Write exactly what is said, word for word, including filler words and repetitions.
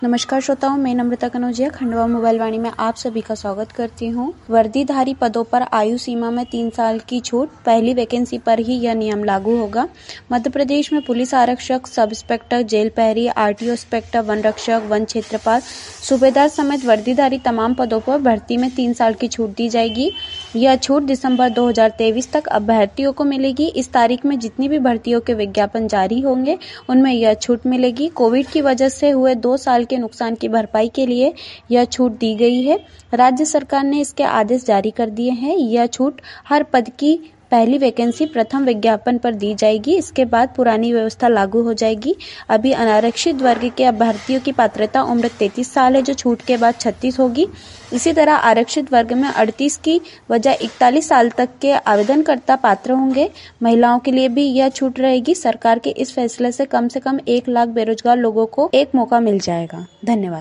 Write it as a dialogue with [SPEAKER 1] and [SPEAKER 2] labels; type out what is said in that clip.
[SPEAKER 1] नमस्कार श्रोताओं, मैं नम्रता कनौजिया खंडवा मोबाइल वाणी में आप सभी का स्वागत करती हूँ। वर्दीधारी पदों पर आयु सीमा में तीन साल की छूट, पहली वैकेंसी पर ही यह नियम लागू होगा। मध्य प्रदेश में पुलिस आरक्षक, सब इंस्पेक्टर, जेल प्रहरी, आरटीओ इंस्पेक्टर, वन रक्षक, वन क्षेत्रपाल, सूबेदार समेत वर्दीधारी तमाम पदों पर भर्ती में तीन साल की छूट दी जाएगी। यह छूट दिसंबर दो हजार तेईस तक अभ्यर्थियों को मिलेगी। इस तारीख में जितनी भी भर्तियों के विज्ञापन जारी होंगे उनमें यह छूट मिलेगी। कोविड की वजह से हुए दो साल के नुकसान की भरपाई के लिए यह छूट दी गई है। राज्य सरकार ने इसके आदेश जारी कर दिए हैं। यह छूट हर पद की पहली वैकेंसी प्रथम विज्ञापन पर दी जाएगी। इसके बाद पुरानी व्यवस्था लागू हो जाएगी। अभी अनारक्षित वर्ग के अभ्यर्थियों की पात्रता उम्र तैंतीस साल है, जो छूट के बाद छत्तीस होगी। इसी तरह आरक्षित वर्ग में अड़तीस की वजह इकतालीस साल तक के आवेदनकर्ता पात्र होंगे। महिलाओं के लिए भी यह छूट रहेगी। सरकार के इस फैसले से कम से कम एक लाख बेरोजगार लोगों को एक मौका मिल जाएगा। धन्यवाद।